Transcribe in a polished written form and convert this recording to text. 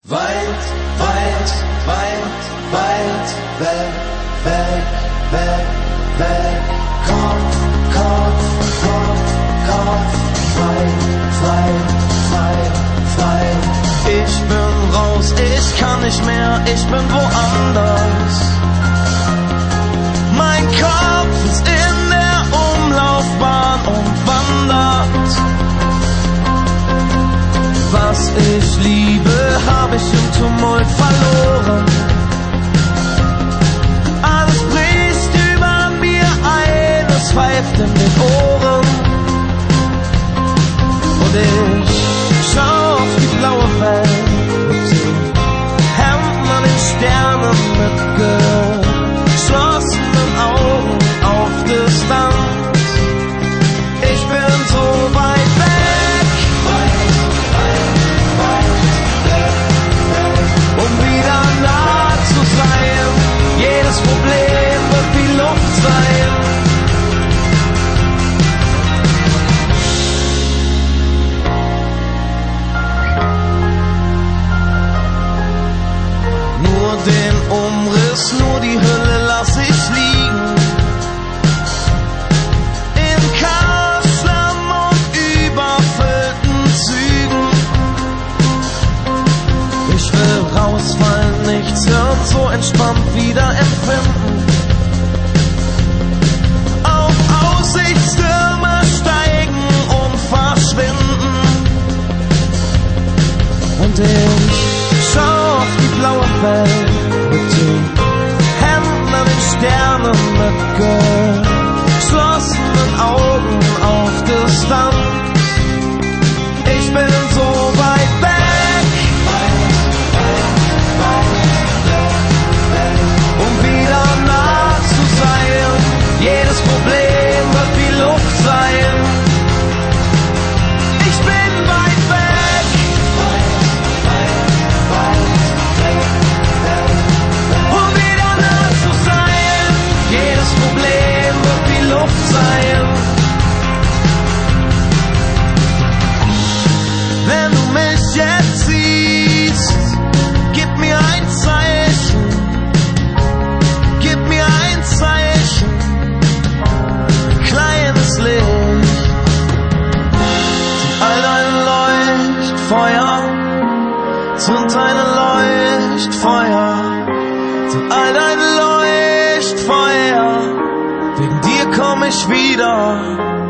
Weit, weit, weit, weit weg, weg, weg, weg. Kopf, Kopf, Kopf, Kopf, frei, frei, frei, frei. Ich bin raus, ich kann nicht mehr, ich bin woanders. Mein Kopf ist in der Umlaufbahn und wandert. Was ich liebe, hab ich im Tumult verloren. Alles bricht über mir ein, es pfeift in den Ohren. Und ich schau auf die blaue Welt mit den Händen an den Sternen, mit geschlossenen Augen auf Distanz. Ich bin so weit weg. Jedes Problem wird wie Luft sein. Nur den Umriss, nur die Hülle lass ich liegen. In Chaos, Schlamm und überfüllten Zügen. Ich will rausfallen, nichts hören, so entspannt wieder empfinden. Auf Aussichtstürme steigen und verschwinden. Und ich schau auf die blaue Welt mit den Händen an den Sternen, mit geschlossenen Augen auf Distanz. Ich bin so weit weg. Jedes Problem wird wie Luft sein. Ich bin weit weg. Um wieder nah zu sein. Jedes Problem wird wie Luft sein. Wenn du mich jetzt siehst, gib mir ein Zeichen. Gib mir ein Zeichen. Kleines Licht, all deine Leuchtfeuer, sind deine Leuchtfeuer, sind all deine Leuchtfeuer, wegen dir komm ich wieder.